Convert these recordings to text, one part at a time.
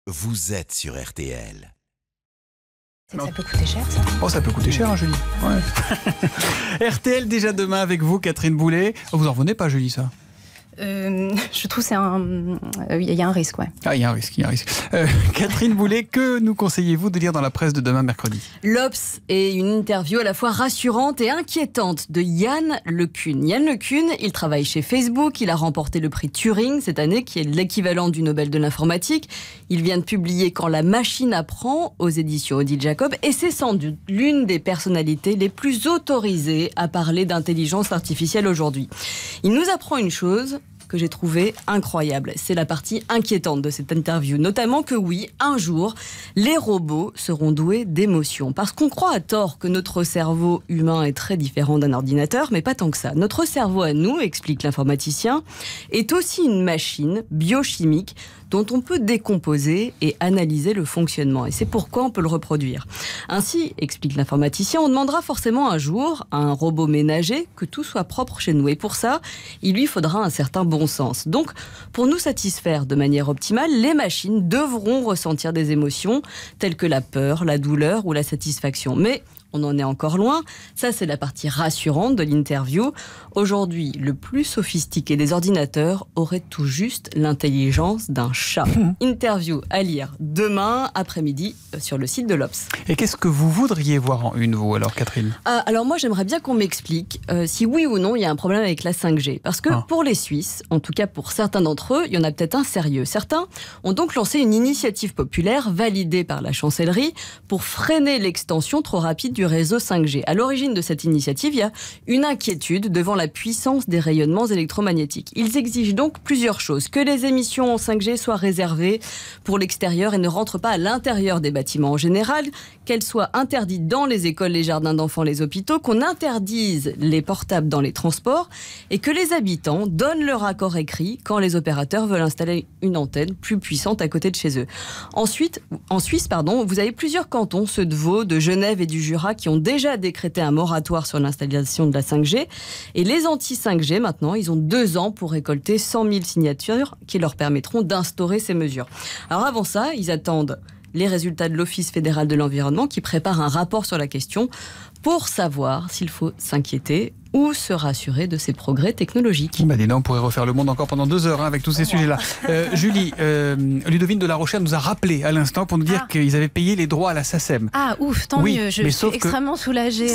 vous êtes sur RTL. C'est que ça peut coûter cher, ça. Oh, ça peut coûter cher, hein, Julie. Ouais. RTL déjà demain avec vous, Catherine Boulet. Oh, vous en revenez pas, Julie, ça? Je trouve il y a un risque, ouais. Ah, il y a un risque. Catherine Boulet, que nous conseillez-vous de lire dans la presse de demain mercredi? L'Obs est une interview à la fois rassurante et inquiétante de Yann LeCun. Yann LeCun, il travaille chez Facebook, il a remporté le prix Turing cette année, qui est l'équivalent du Nobel de l'informatique. Il vient de publier Quand la machine apprend aux éditions Odile Jacob, et c'est sans doute l'une des personnalités les plus autorisées à parler d'intelligence artificielle aujourd'hui. Il nous apprend une chose que j'ai trouvé incroyable. C'est la partie inquiétante de cette interview. Notamment que oui, un jour, les robots seront doués d'émotions. Parce qu'on croit à tort que notre cerveau humain est très différent d'un ordinateur, mais pas tant que ça. Notre cerveau à nous, explique l'informaticien, est aussi une machine biochimique dont on peut décomposer et analyser le fonctionnement. Et c'est pourquoi on peut le reproduire. Ainsi, explique l'informaticien, on demandera forcément un jour à un robot ménager que tout soit propre chez nous. Et pour ça, il lui faudra un certain bon sens. Donc, pour nous satisfaire de manière optimale, les machines devront ressentir des émotions telles que la peur, la douleur ou la satisfaction. Mais on en est encore loin. Ça, c'est la partie rassurante de l'interview. Aujourd'hui, le plus sophistiqué des ordinateurs aurait tout juste l'intelligence d'un chat. Interview à lire demain après-midi sur le site de l'Obs. Et qu'est-ce que vous voudriez voir en une, vous, alors, Catherine? Alors moi, j'aimerais bien qu'on m'explique si oui ou non il y a un problème avec la 5G. Parce que pour les Suisses, en tout cas pour certains d'entre eux, il y en a peut-être un sérieux. Certains ont donc lancé une initiative populaire validée par la chancellerie pour freiner l'extension trop rapide du réseau 5G. À l'origine de cette initiative, il y a une inquiétude devant la puissance des rayonnements électromagnétiques. Ils exigent donc plusieurs choses. Que les émissions en 5G soient réservées pour l'extérieur et ne rentrent pas à l'intérieur des bâtiments en général, qu'elles soient interdites dans les écoles, les jardins d'enfants, les hôpitaux, qu'on interdise les portables dans les transports et que les habitants donnent leur accord écrit quand les opérateurs veulent installer une antenne plus puissante à côté de chez eux. Ensuite, en Suisse, vous avez plusieurs cantons, ceux de Vaud, de Genève et du Jura, qui ont déjà décrété un moratoire sur l'installation de la 5G. Et les anti-5G, maintenant, ils ont 2 ans pour récolter 100 000 signatures qui leur permettront d'instaurer ces mesures. Alors avant ça, ils attendent les résultats de l'Office fédéral de l'environnement qui prépare un rapport sur la question pour savoir s'il faut s'inquiéter ou se rassurer de ces progrès technologiques. Dis donc, on pourrait refaire le monde encore pendant 2 heures avec tous ces sujets-là. Julie, Ludovine de La Rochère nous a rappelé à l'instant pour nous dire qu'ils avaient payé les droits à la SACEM. Ah ouf, tant mieux, je suis extrêmement soulagée.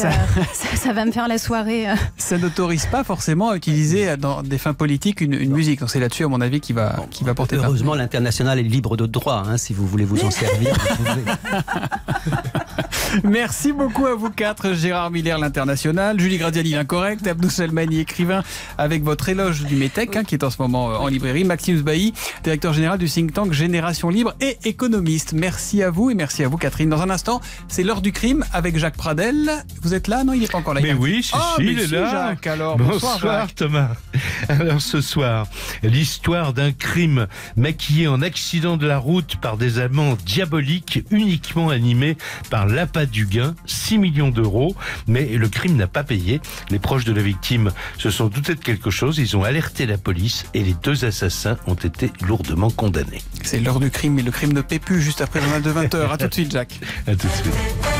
Ça va me faire la soirée. Ça n'autorise pas forcément à utiliser dans des fins politiques une musique. Donc c'est là-dessus, à mon avis, qui va porter plainte. Heureusement, l'international est libre de droit. Si vous voulez vous en servir, vous pouvez. Merci beaucoup à vous 4. Gérard Miller, l'international, Julie Gradiani, l'incorrect, Abdou Selmani, écrivain, avec votre éloge du METEC, qui est en ce moment en librairie, Maxime Sbailly, directeur général du think tank Génération Libre et économiste. Merci à vous et merci à vous, Catherine. Dans un instant, c'est l'heure du crime avec Jacques Pradel. Vous êtes là? Non, il n'est pas encore là. Mais oui, il est là. Jacques, alors. Bonsoir Jacques. Thomas. Alors ce soir, l'histoire d'un crime maquillé en accident de la route par des amants diaboliques uniquement animés par l'appât du gain, 6 millions d'euros, mais le crime n'a pas payé. Les proches de la victime se sont doutés de quelque chose, ils ont alerté la police et les 2 assassins ont été lourdement condamnés. C'est l'heure du crime, mais le crime ne paie plus juste après le journal de 20h. À tout de suite, Jacques. À tout de suite.